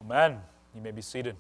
Amen. You may be seated.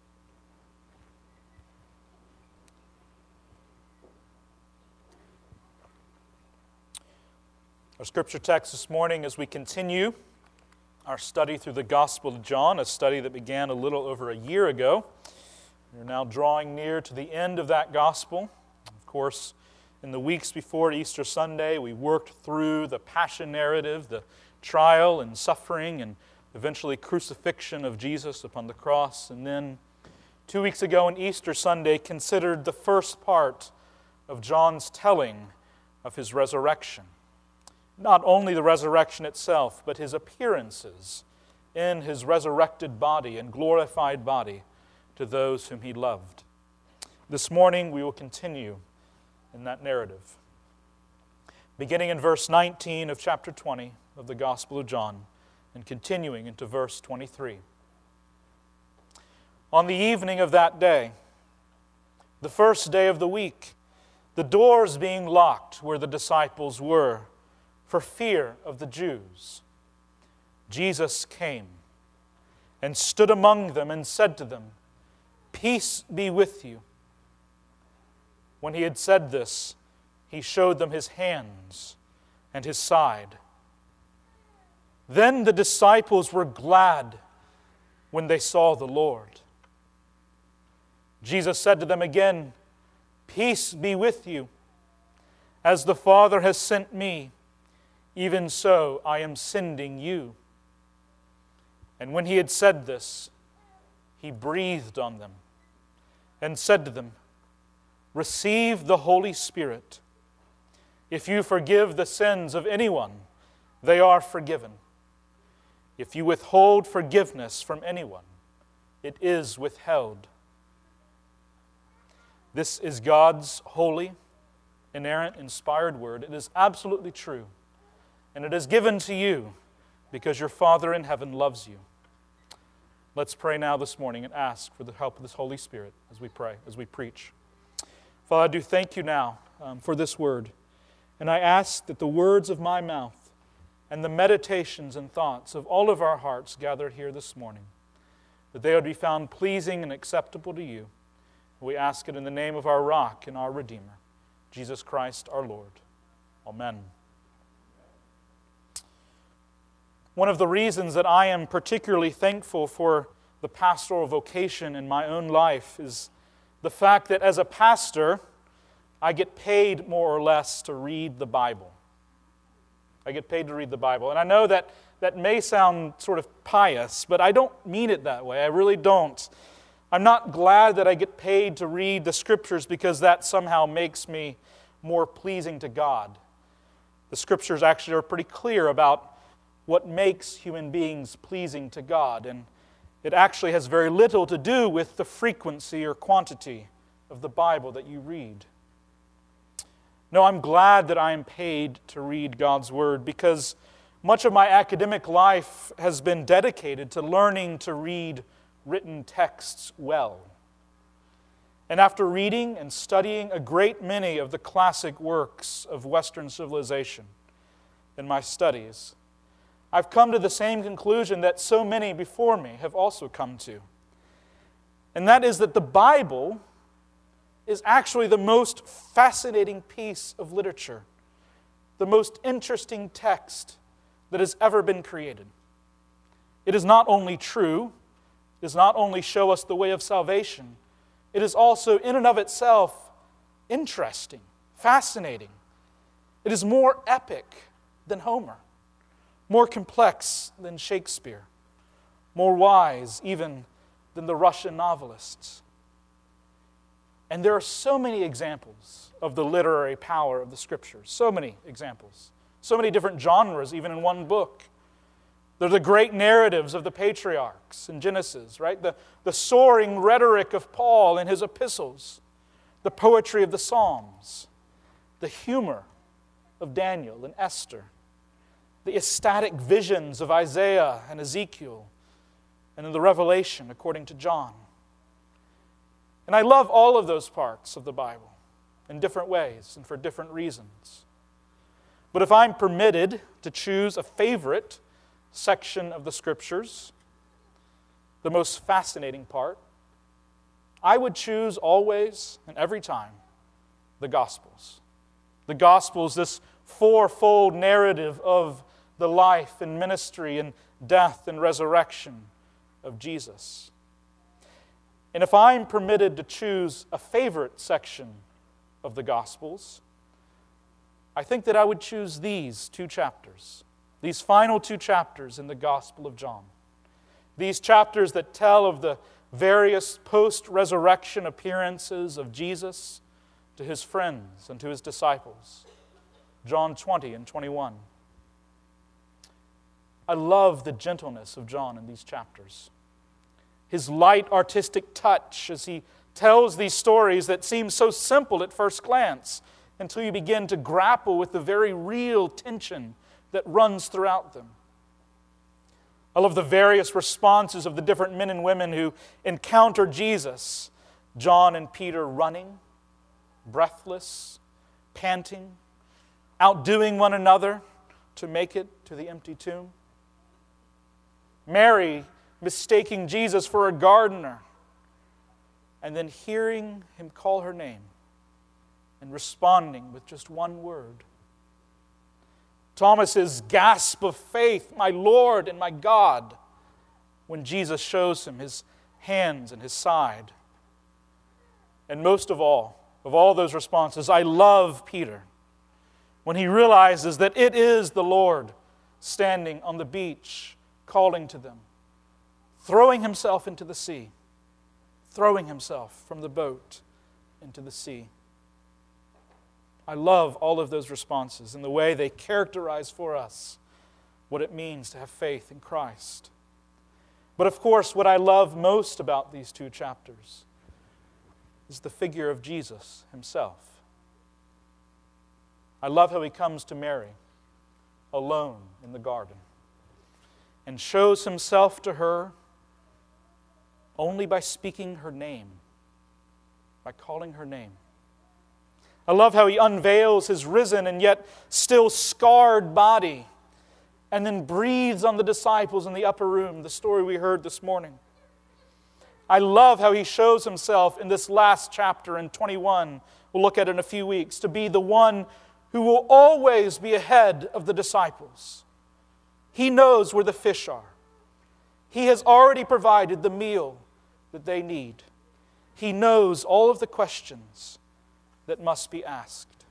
Our scripture text this morning as we continue our study through the Gospel of John, a study that began a little over a year ago. We're now drawing near to the end of that Gospel. Of course, in the weeks before Easter Sunday, we worked through the Passion narrative, the trial and suffering and eventually crucifixion of Jesus upon the cross. And then 2 weeks ago on Easter Sunday, considered the first part of John's telling of his resurrection. Not only the resurrection itself, but his appearances in his resurrected body and glorified body to those whom he loved. This morning we will continue in that narrative. Beginning in verse 19 of chapter 20 of the Gospel of John and continuing into verse 23. On the evening of that day, the first day of the week, the doors being locked where the disciples were, for fear of the Jews, Jesus came and stood among them and said to them, "Peace be with you." When he had said this, he showed them his hands and his side. Then the disciples were glad when they saw the Lord. Jesus said to them again, "Peace be with you. As the Father has sent me, even so I am sending you." And when he had said this, he breathed on them and said to them, "Receive the Holy Spirit. If you forgive the sins of anyone, they are forgiven. If you withhold forgiveness from anyone, it is withheld." This is God's holy, inerrant, inspired word. It is absolutely true. And it is given to you because your Father in heaven loves you. Let's pray now this morning and ask for the help of this Holy Spirit as we pray, as we preach. Father, I do thank you now for this word. And I ask that the words of my mouth and the meditations and thoughts of all of our hearts gathered here this morning, that they would be found pleasing and acceptable to you. We ask it in the name of our rock and our Redeemer, Jesus Christ our Lord. Amen. One of the reasons that I am particularly thankful for the pastoral vocation in my own life is the fact that as a pastor, I get paid more or less to read the Bible. I get paid to read the Bible. And I know that may sound sort of pious, but I don't mean it that way. I really don't. I'm not glad that I get paid to read the Scriptures because that somehow makes me more pleasing to God. The Scriptures actually are pretty clear about what makes human beings pleasing to God, and it actually has very little to do with the frequency or quantity of the Bible that you read. No, I'm glad that I am paid to read God's Word because much of my academic life has been dedicated to learning to read written texts well. And after reading and studying a great many of the classic works of Western civilization in my studies, I've come to the same conclusion that so many before me have also come to. And that is that the Bible is actually the most fascinating piece of literature, the most interesting text that has ever been created. It is not only true, it does not only show us the way of salvation, it is also in and of itself interesting, fascinating. It is more epic than Homer, more complex than Shakespeare, more wise even than the Russian novelists. And there are so many examples of the literary power of the Scriptures, so many examples, so many different genres even in one book. They're the great narratives of the patriarchs in Genesis, right? The soaring rhetoric of Paul in his epistles, the poetry of the Psalms, the humor of Daniel and Esther, the ecstatic visions of Isaiah and Ezekiel, and in the Revelation according to John. And I love all of those parts of the Bible in different ways and for different reasons. But if I'm permitted to choose a favorite section of the Scriptures, the most fascinating part, I would choose always and every time the Gospels. The Gospels, this fourfold narrative of the life and ministry and death and resurrection of Jesus. And if I'm permitted to choose a favorite section of the Gospels, I think that I would choose these two chapters, these final two chapters in the Gospel of John. These chapters that tell of the various post-resurrection appearances of Jesus to his friends and to his disciples. John 20 and 21. I love the gentleness of John in these chapters. His light artistic touch as he tells these stories that seem so simple at first glance until you begin to grapple with the very real tension that runs throughout them. I love the various responses of the different men and women who encounter Jesus. John and Peter running, breathless, panting, outdoing one another to make it to the empty tomb. Mary mistaking Jesus for a gardener, and then hearing him call her name and responding with just one word. Thomas's gasp of faith, "My Lord and my God," when Jesus shows him his hands and his side. And most of all those responses, I love Peter when he realizes that it is the Lord standing on the beach calling to them, throwing himself into the sea, throwing himself from the boat into the sea. I love all of those responses and the way they characterize for us what it means to have faith in Christ. But of course, what I love most about these two chapters is the figure of Jesus himself. I love how he comes to Mary alone in the garden and shows himself to her only by speaking her name, by calling her name. I love how he unveils his risen and yet still scarred body and then breathes on the disciples in the upper room, the story we heard this morning. I love how he shows himself in this last chapter in 21, we'll look at in a few weeks, to be the one who will always be ahead of the disciples. He knows where the fish are. He has already provided the meal that they need. He knows all of the questions that must be asked.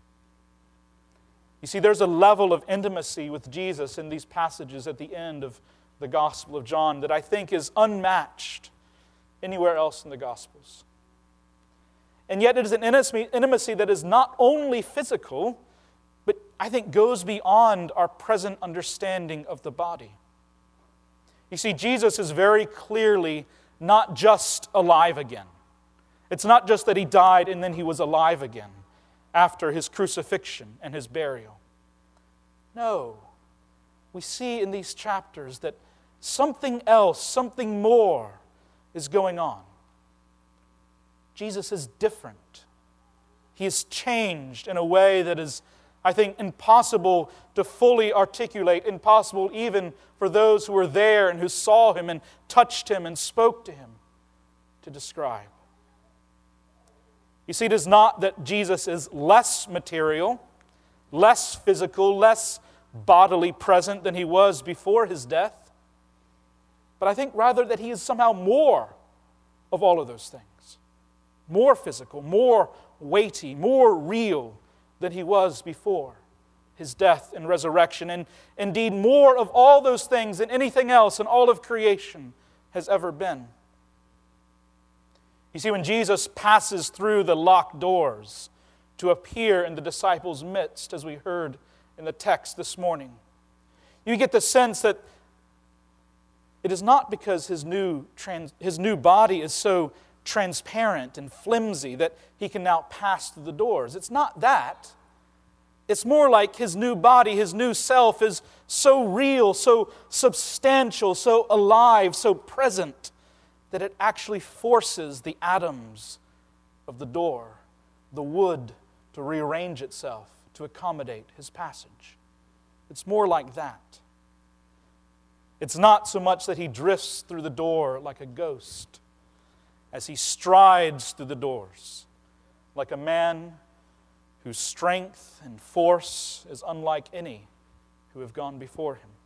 You see, there's a level of intimacy with Jesus in these passages at the end of the Gospel of John that I think is unmatched anywhere else in the Gospels. And yet it is an intimacy that is not only physical, but I think goes beyond our present understanding of the body. You see, Jesus is very clearly not just alive again. It's not just that he died and then he was alive again after his crucifixion and his burial. No, we see in these chapters that something else, something more is going on. Jesus is different. He is changed in a way that is, I think, impossible to fully articulate, impossible even for those who were there and who saw him and touched him and spoke to him to describe. You see, it is not that Jesus is less material, less physical, less bodily present than he was before his death, but I think rather that he is somehow more of all of those things. More physical, more weighty, more real than he was before his death and resurrection, and indeed more of all those things than anything else in all of creation has ever been. You see, when Jesus passes through the locked doors to appear in the disciples' midst, as we heard in the text this morning, you get the sense that it is not because his new body is so transparent and flimsy that he can now pass through the doors. It's not that. It's more like his new body, his new self is so real, so substantial, so alive, so present, that it actually forces the atoms of the door, the wood, to rearrange itself to accommodate his passage. It's more like that. It's not so much that he drifts through the door like a ghost, as he strides through the doors like a man whose strength and force is unlike any who have gone before him.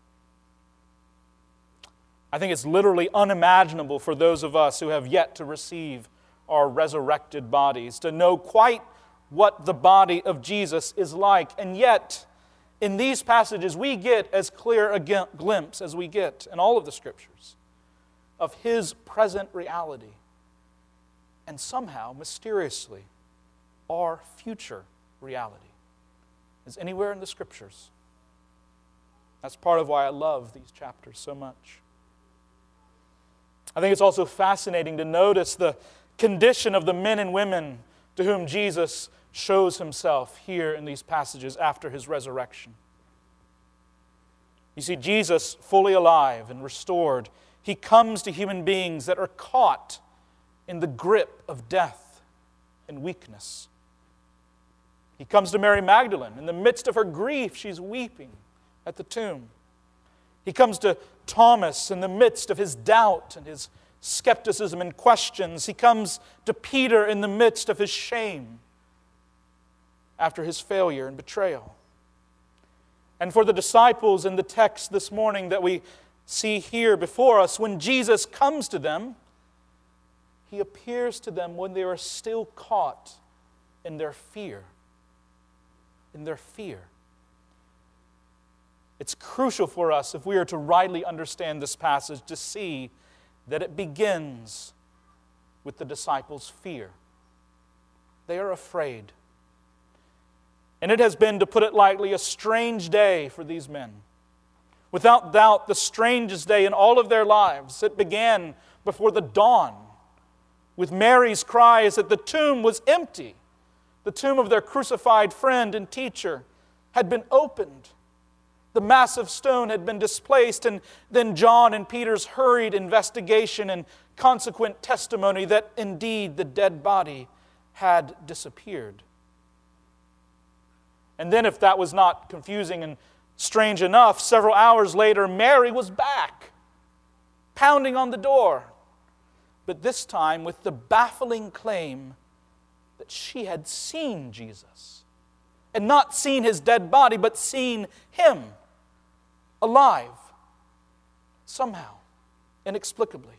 I think it's literally unimaginable for those of us who have yet to receive our resurrected bodies to know quite what the body of Jesus is like. And yet, in these passages, we get as clear a glimpse as we get in all of the Scriptures of His present reality and somehow, mysteriously, our future reality is anywhere in the Scriptures. That's part of why I love these chapters so much. I think it's also fascinating to notice the condition of the men and women to whom Jesus shows Himself here in these passages after His resurrection. You see, Jesus, fully alive and restored, He comes to human beings that are caught in the grip of death and weakness. He comes to Mary Magdalene. In the midst of her grief, she's weeping at the tomb. He comes to Thomas in the midst of his doubt and his skepticism and questions. He comes to Peter in the midst of his shame after his failure and betrayal. And for the disciples in the text this morning that we see here before us, when Jesus comes to them, He appears to them when they are still caught in their fear. In their fear. It's crucial for us, if we are to rightly understand this passage, to see that it begins with the disciples' fear. They are afraid. And it has been, to put it lightly, a strange day for these men. Without doubt, the strangest day in all of their lives. It began before the dawn, with Mary's cries that the tomb was empty. The tomb of their crucified friend and teacher had been opened. The massive stone had been displaced, and then John and Peter's hurried investigation and consequent testimony that indeed the dead body had disappeared. And then, if that was not confusing and strange enough, several hours later, Mary was back, pounding on the door, but this time with the baffling claim that she had seen Jesus. And not seen His dead body, but seen Him alive, somehow, inexplicably.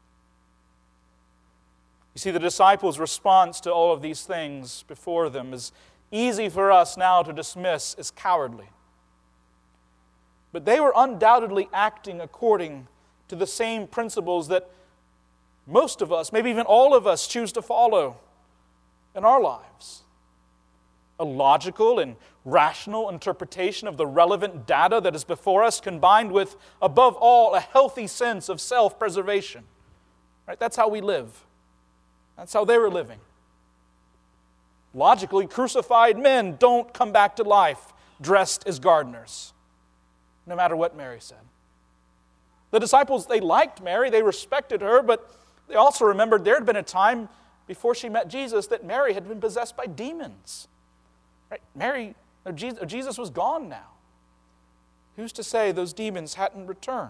You see, the disciples' response to all of these things before them is easy for us now to dismiss as cowardly. But they were undoubtedly acting according to the same principles that most of us, maybe even all of us, choose to follow in our lives. A logical and rational interpretation of the relevant data that is before us, combined with, above all, a healthy sense of self-preservation. Right? That's how we live. That's how they were living. Logically, crucified men don't come back to life dressed as gardeners, no matter what Mary said. The disciples, they liked Mary, they respected her, but they also remembered there had been a time before she met Jesus that Mary had been possessed by demons. Right? Jesus was gone now. Who's to say those demons hadn't returned?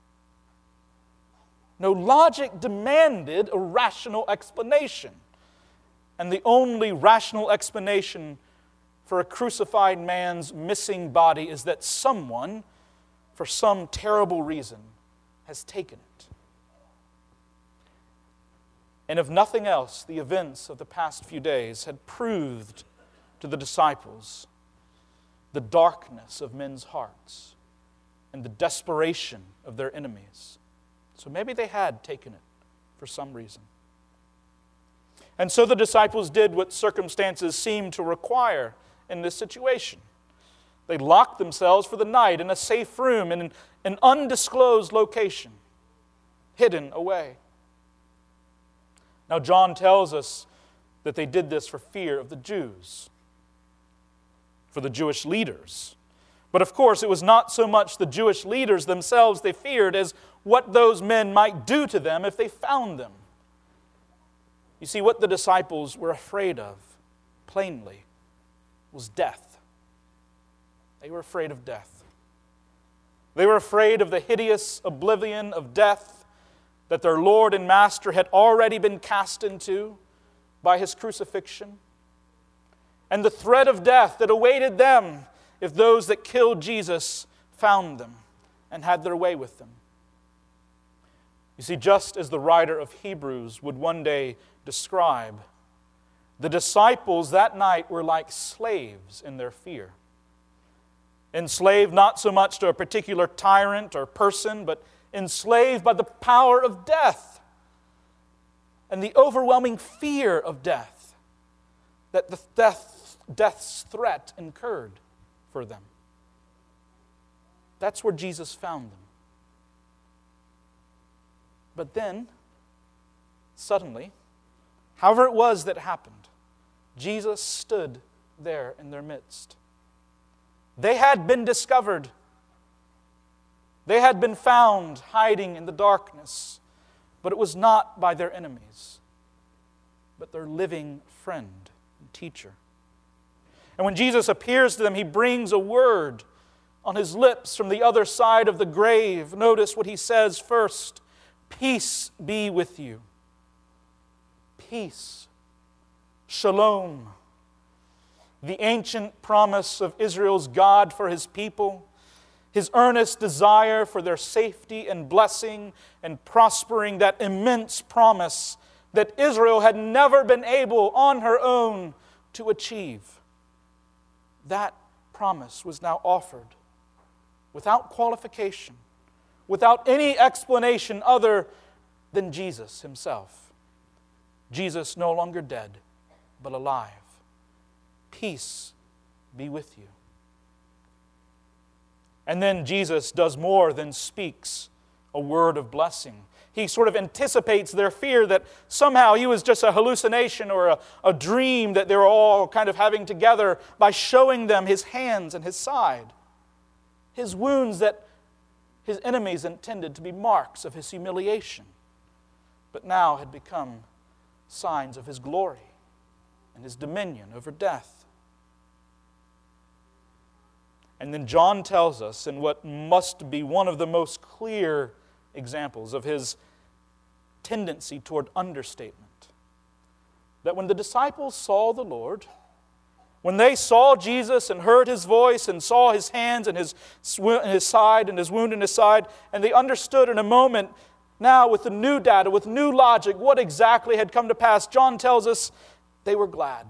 No, logic demanded a rational explanation. And the only rational explanation for a crucified man's missing body is that someone, for some terrible reason, has taken it. And if nothing else, the events of the past few days had proved to the disciples the darkness of men's hearts and the desperation of their enemies. So maybe they had taken it for some reason. And so the disciples did what circumstances seemed to require in this situation. They locked themselves for the night in a safe room in an undisclosed location, hidden away. Now, John tells us that they did this for fear of the Jews, for the Jewish leaders. But of course, it was not so much the Jewish leaders themselves they feared as what those men might do to them if they found them. You see, what the disciples were afraid of, plainly, was death. They were afraid of death. They were afraid of the hideous oblivion of death that their Lord and Master had already been cast into by His crucifixion, and the threat of death that awaited them if those that killed Jesus found them and had their way with them. You see, just as the writer of Hebrews would one day describe, the disciples that night were like slaves in their fear. Enslaved not so much to a particular tyrant or person, but enslaved by the power of death and the overwhelming fear of death that the death's threat incurred for them. That's where Jesus found them. But then, suddenly, however it was that happened, Jesus stood there in their midst. They had been discovered. They had been found hiding in the darkness, but it was not by their enemies, but their living friend and teacher. And when Jesus appears to them, He brings a word on His lips from the other side of the grave. Notice what He says first: "Peace be with you." Peace. Shalom. The ancient promise of Israel's God for His people, His earnest desire for their safety and blessing and prospering, that immense promise that Israel had never been able on her own to achieve. That promise was now offered without qualification, without any explanation other than Jesus Himself. Jesus no longer dead, but alive. Peace be with you. And then Jesus does more than speaks a word of blessing. He sort of anticipates their fear that somehow He was just a hallucination or a dream that they were all kind of having together by showing them His hands and His side, His wounds that His enemies intended to be marks of His humiliation, but now had become signs of His glory and His dominion over death. And then John tells us, in what must be one of the most clear examples of His tendency toward understatement, that when the disciples saw the Lord, when they saw Jesus and heard His voice and saw His hands and His side and His wound in His side, and they understood in a moment, now with the new data, with new logic, what exactly had come to pass, John tells us they were glad.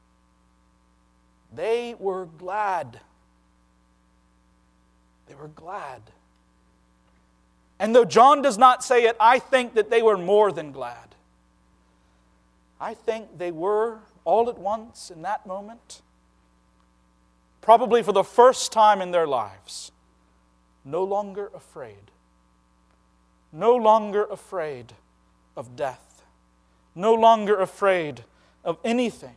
They were glad. They were glad. And though John does not say it, I think that they were more than glad. I think they were, all at once in that moment, probably for the first time in their lives, no longer afraid. No longer afraid of death. No longer afraid of anything.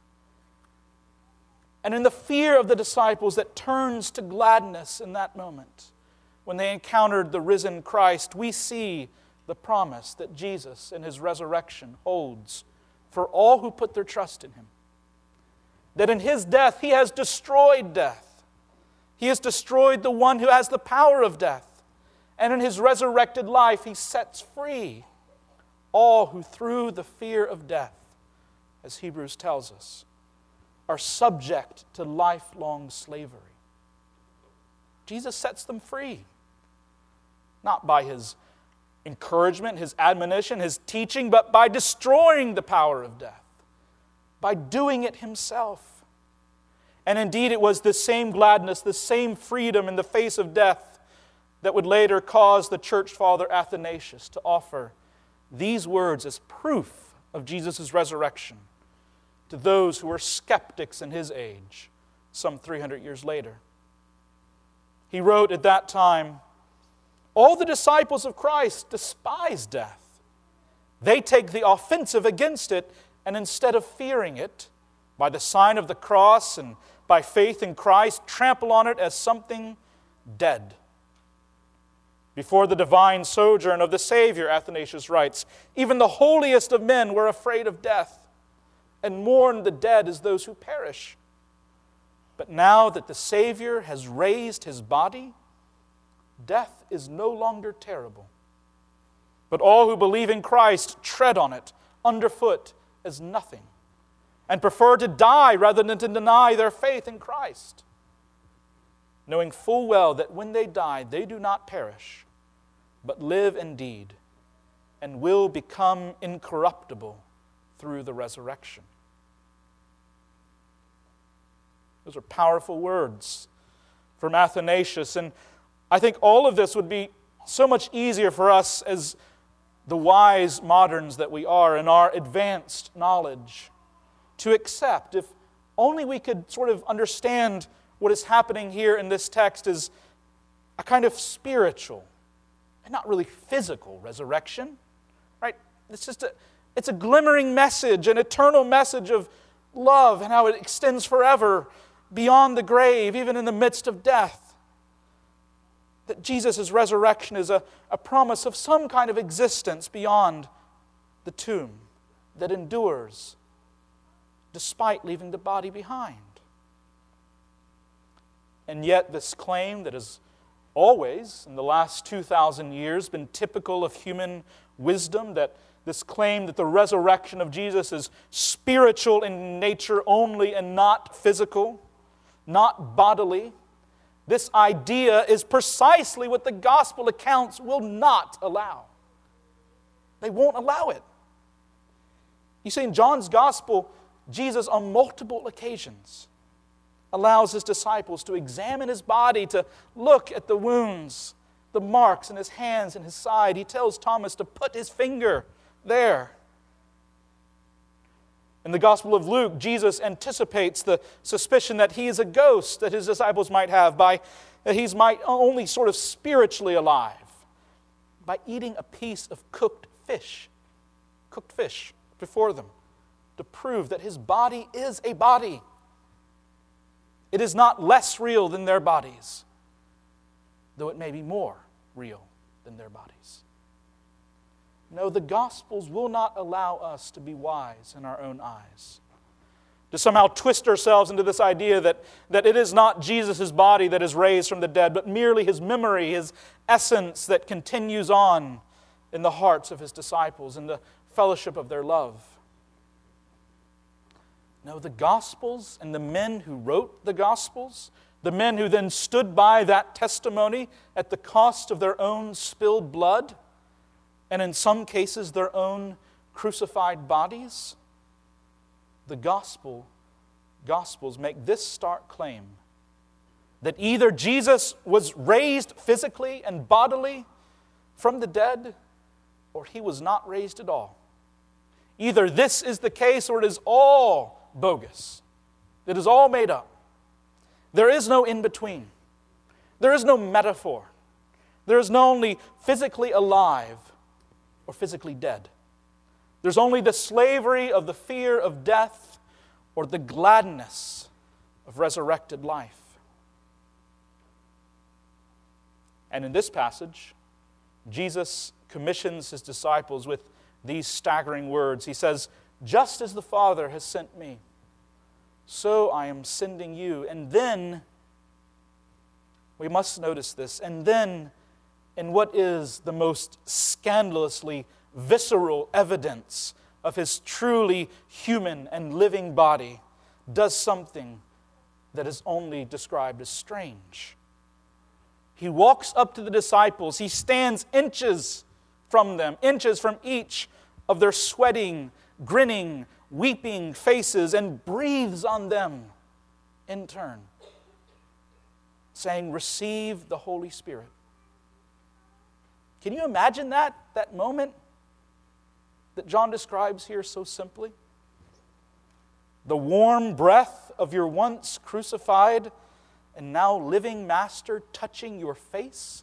And in the fear of the disciples that turns to gladness in that moment, when they encountered the risen Christ, we see the promise that Jesus in His resurrection holds for all who put their trust in Him. That in His death, He has destroyed death. He has destroyed the one who has the power of death. And in His resurrected life, He sets free all who through the fear of death, as Hebrews tells us, are subject to lifelong slavery. Jesus sets them free. Not by His encouragement, His admonition, His teaching, but by destroying the power of death, by doing it Himself. And indeed, it was this same gladness, this same freedom in the face of death that would later cause the church father Athanasius to offer these words as proof of Jesus' resurrection to those who were skeptics in his age, some 300 years later. He wrote at that time, "All the disciples of Christ despise death. They take the offensive against it, and instead of fearing it, by the sign of the cross and by faith in Christ, trample on it as something dead." Before the divine sojourn of the Savior, Athanasius writes, even the holiest of men were afraid of death and mourn the dead as those who perish. But now that the Savior has raised His body, death is no longer terrible. But all who believe in Christ tread on it underfoot as nothing, and prefer to die rather than to deny their faith in Christ, knowing full well that when they die, they do not perish, but live indeed, and will become incorruptible through the resurrection. Those are powerful words from Athanasius, and I think all of this would be so much easier for us as the wise moderns that we are in our advanced knowledge to accept if only we could sort of understand what is happening here in this text is a kind of spiritual and not really physical resurrection, right? It's a glimmering message, an eternal message of love and how it extends forever beyond the grave, even in the midst of death. That Jesus' resurrection is a promise of some kind of existence beyond the tomb that endures despite leaving the body behind. And yet this claim that has always, in the last 2,000 years, been typical of human wisdom, that this claim that the resurrection of Jesus is spiritual in nature only and not physical, not bodily, this idea is precisely what the gospel accounts will not allow. They won't allow it. You see, in John's gospel, Jesus on multiple occasions allows his disciples to examine his body, to look at the wounds, the marks in his hands and his side. He tells Thomas to put his finger there. In the Gospel of Luke, Jesus anticipates the suspicion that he is a ghost that his disciples might have, that he's might only sort of spiritually alive, by eating a piece of cooked fish before them, to prove that his body is a body. It is not less real than their bodies, though it may be more real than their bodies. No, the Gospels will not allow us to be wise in our own eyes, to somehow twist ourselves into this idea that it is not Jesus' body that is raised from the dead, but merely his memory, his essence that continues on in the hearts of his disciples, in the fellowship of their love. No, the Gospels and the men who wrote the Gospels, the men who then stood by that testimony at the cost of their own spilled blood, and in some cases their own crucified bodies, the Gospels make this stark claim that either Jesus was raised physically and bodily from the dead, or he was not raised at all. Either this is the case or it is all bogus. It is all made up. There is no in-between. There is no metaphor. There is no only physically alive or physically dead. There's only the slavery of the fear of death or the gladness of resurrected life. And in this passage, Jesus commissions his disciples with these staggering words. He says, "Just as the Father has sent me, so I am sending you." And then, we must notice this, and then in what is the most scandalously visceral evidence of his truly human and living body, does something that is only described as strange. He walks up to the disciples. He stands inches from them, inches from each of their sweating, grinning, weeping faces, and breathes on them in turn, saying, "Receive the Holy Spirit." Can you imagine that moment that John describes here so simply? The warm breath of your once crucified and now living Master touching your face?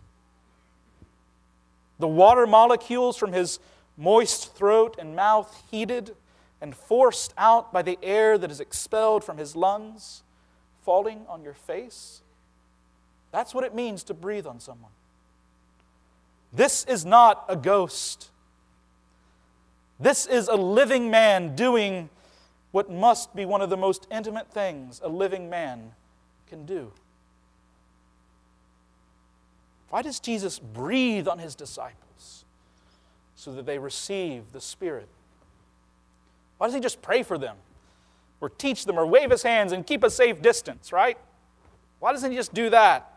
The water molecules from his moist throat and mouth heated and forced out by the air that is expelled from his lungs, falling on your face? That's what it means to breathe on someone. This is not a ghost. This is a living man doing what must be one of the most intimate things a living man can do. Why does Jesus breathe on his disciples so that they receive the Spirit? Why doesn't he just pray for them or teach them or wave his hands and keep a safe distance, right? Why doesn't he just do that?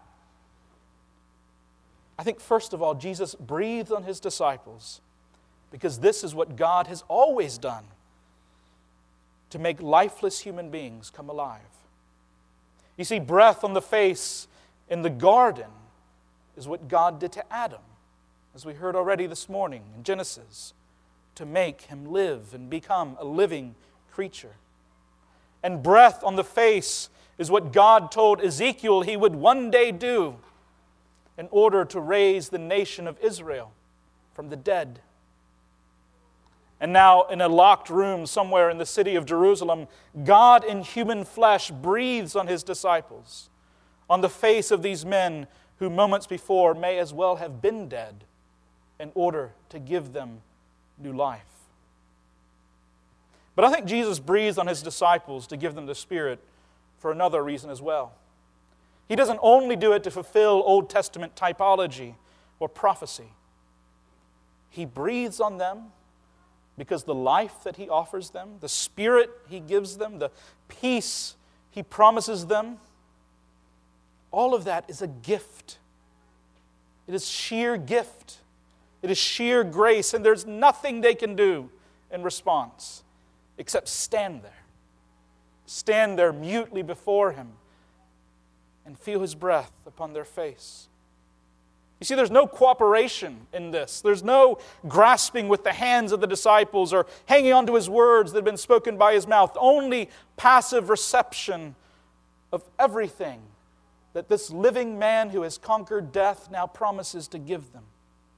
I think, first of all, Jesus breathed on his disciples because this is what God has always done to make lifeless human beings come alive. You see, breath on the face in the garden is what God did to Adam, as we heard already this morning in Genesis, to make him live and become a living creature. And breath on the face is what God told Ezekiel he would one day do in order to raise the nation of Israel from the dead. And now, in a locked room somewhere in the city of Jerusalem, God in human flesh breathes on his disciples, on the face of these men who moments before may as well have been dead, in order to give them new life. But I think Jesus breathes on his disciples to give them the Spirit for another reason as well. He doesn't only do it to fulfill Old Testament typology or prophecy. He breathes on them because the life that he offers them, the Spirit he gives them, the peace he promises them, all of that is a gift. It is sheer gift. It is sheer grace, and there's nothing they can do in response except stand there. Stand there mutely before him and feel his breath upon their face. You see, there's no cooperation in this. There's no grasping with the hands of the disciples or hanging on to his words that have been spoken by his mouth. Only passive reception of everything that this living man who has conquered death now promises to give them.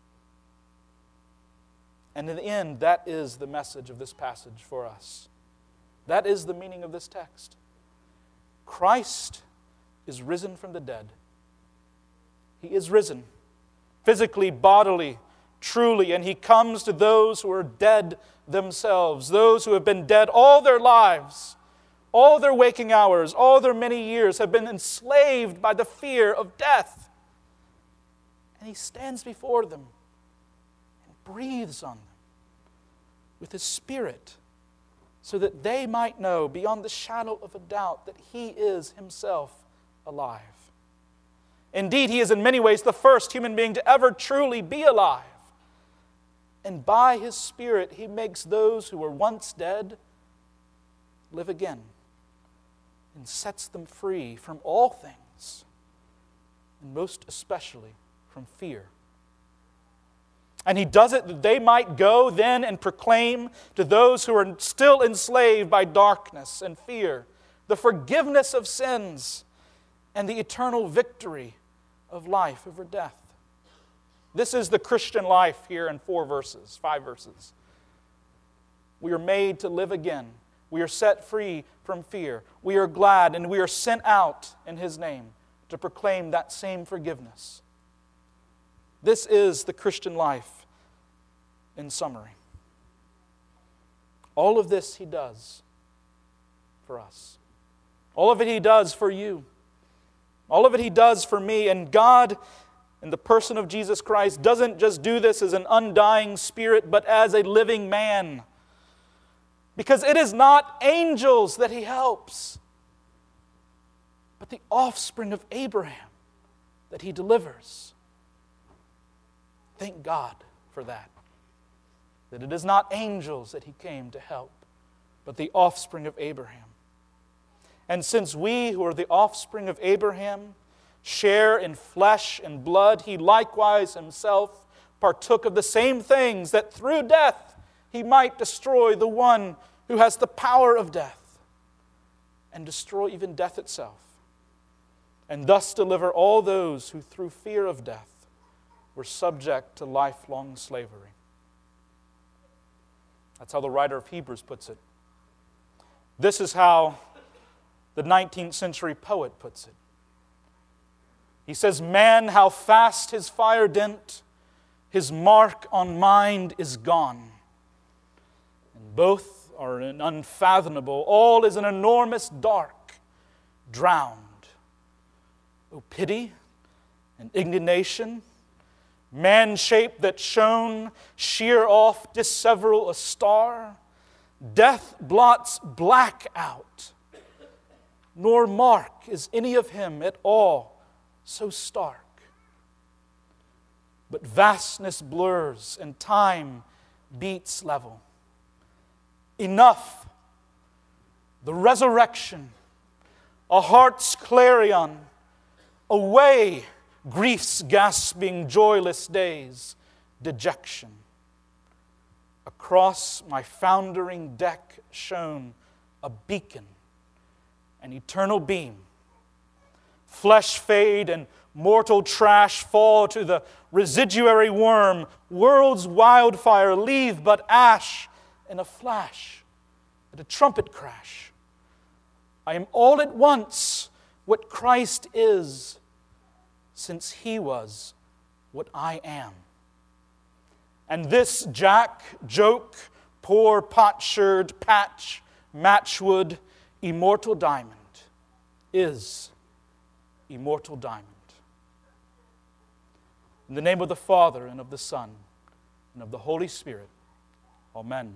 And in the end, that is the message of this passage for us. That is the meaning of this text. Christ is risen from the dead. He is risen, physically, bodily, truly, and he comes to those who are dead themselves, those who have been dead all their lives, all their waking hours, all their many years have been enslaved by the fear of death. And he stands before them and breathes on them with his Spirit so that they might know beyond the shadow of a doubt that he is himself alive. Indeed, he is in many ways the first human being to ever truly be alive. And by his Spirit, he makes those who were once dead live again and sets them free from all things, and most especially from fear. And he does it that they might go then and proclaim to those who are still enslaved by darkness and fear the forgiveness of sins and the eternal victory of life over death. This is the Christian life here in 5 verses. We are made to live again. We are set free from fear. We are glad, and we are sent out in his name to proclaim that same forgiveness. This is the Christian life in summary. All of this he does for us. All of it he does for you. All of it he does for me. And God, in the person of Jesus Christ, doesn't just do this as an undying spirit, but as a living man. Because it is not angels that he helps, but the offspring of Abraham that he delivers. Thank God for that. That it is not angels that he came to help, but the offspring of Abraham. And since we who are the offspring of Abraham share in flesh and blood, he likewise himself partook of the same things, that through death he might destroy the one who has the power of death, and destroy even death itself, and thus deliver all those who through fear of death were subject to lifelong slavery. That's how the writer of Hebrews puts it. This is how the 19th century poet puts it. He says, "Man, how fast his fire dent, his mark on mind is gone. And both are unfathomable. All is an enormous dark, drowned. O pity and indignation, man-shaped that shone sheer off, disseveral a star, death blots black out, nor mark is any of him at all so stark. But vastness blurs and time beats level. Enough, the resurrection, a heart's clarion, away grief's gasping, joyless days, dejection. Across my foundering deck shone a beacon, an eternal beam. Flesh fade and mortal trash fall to the residuary worm. World's wildfire leave but ash in a flash, at a trumpet crash. I am all at once what Christ is, since He was what I am. And this jack, joke, poor potsherd, patch, matchwood, immortal diamond is immortal diamond. In the name of the Father, and of the Son, and of the Holy Spirit. Amen.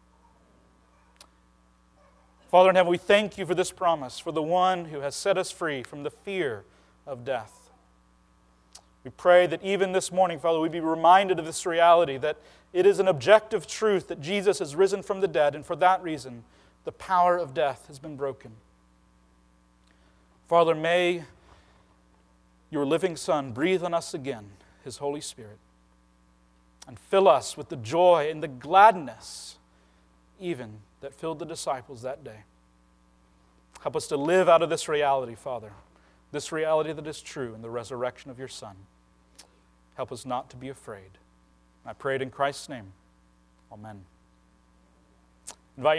Father in heaven, we thank You for this promise, for the one who has set us free from the fear of death. We pray that even this morning, Father, we be reminded of this reality, that it is an objective truth that Jesus has risen from the dead, and for that reason, the power of death has been broken. Father, may Your living Son breathe on us again His Holy Spirit and fill us with the joy and the gladness even that filled the disciples that day. Help us to live out of this reality, Father, this reality that is true in the resurrection of Your Son. Help us not to be afraid. I pray it in Christ's name. Amen.